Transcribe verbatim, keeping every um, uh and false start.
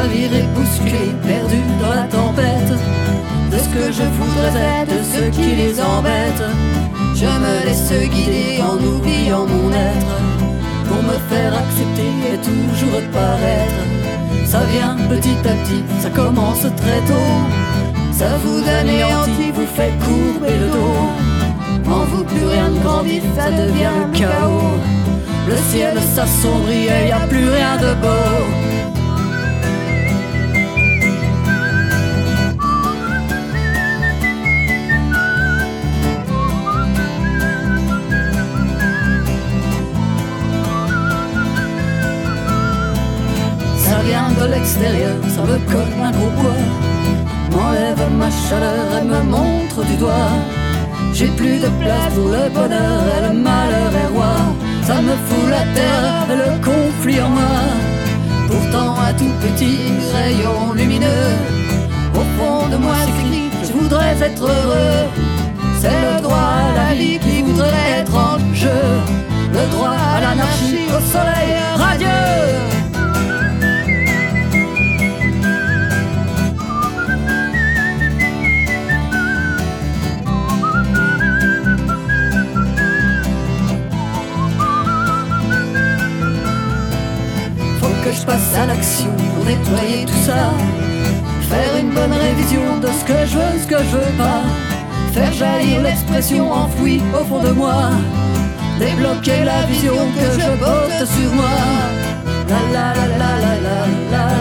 chaviré, bousculé, perdu dans la tempête de ce que je voudrais être, de ce qui les embête. Je me laisse guider en oubliant mon être, pour me faire accepter et toujours paraître. Ça vient petit à petit, ça commence très tôt. Ça vous anéantit, vous fait courber le dos. En vous plus rien ne grandit, ça devient le chaos. Le ciel s'assombrit et y a plus rien de beau. Ça vient de l'extérieur, ça me colle un gros poids, m'enlève ma chaleur et me montre du doigt. J'ai plus de place pour le bonheur et le malheur est roi. Ça me fout la terre et le conflit en moi. Pourtant un tout petit rayon lumineux au fond de moi s'écrit: je voudrais être heureux. C'est le droit à la vie qui voudrait être en jeu, le droit à l'anarchie, au soleil radieux. Que je passe à l'action pour nettoyer tout ça, faire une bonne révision de ce que je veux, ce que je veux pas, faire jaillir l'expression enfouie au fond de moi, débloquer la vision que je porte sur moi. La la la la la la la.